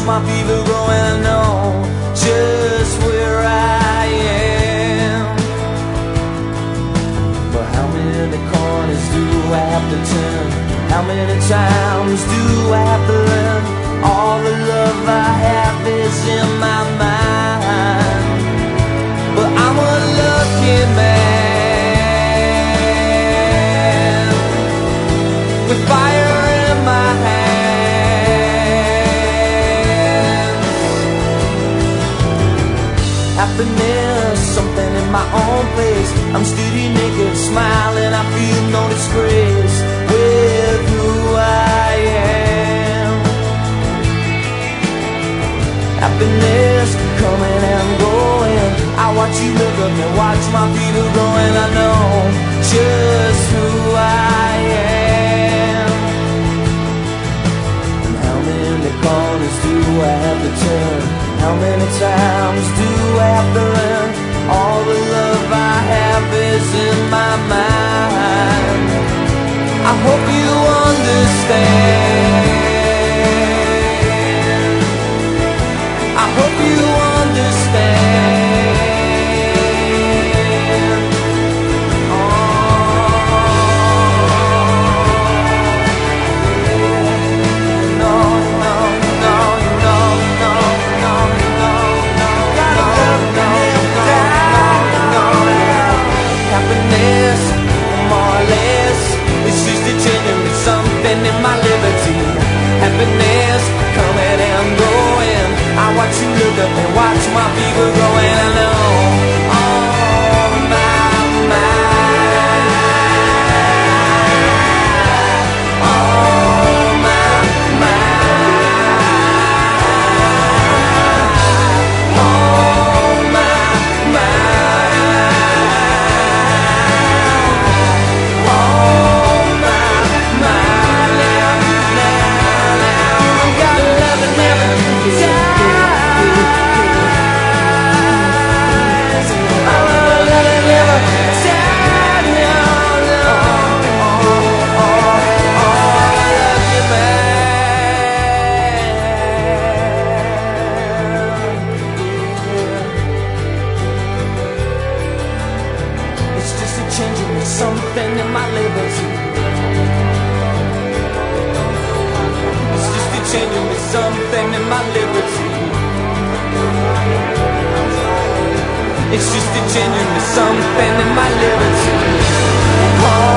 my fever grow, and I know just where I am. But how many corners do I have to turn? How many times do I have to learn? All the love I have is in my mind. But I'm a lucky man with fire in my hands. Happiness, something in my own place. I'm steady, naked, smiling, I feel no disgrace with who I am. Happiness coming and going. I watch you look up and watch my fever grow, and I know just who I am. And how many corners do I have to turn? How many times do I have to learn? All the love I have is in my mind. I hope you understand. I hope you understand. Something in my liberty, happiness coming and going. I watch you look up and watch my fever grow, and I know, oh my mind, oh my mind, oh my mind, oh. Something in my liberty. It's just a changing me something in my liberty. It's just a changing me something in my liberty. Oh.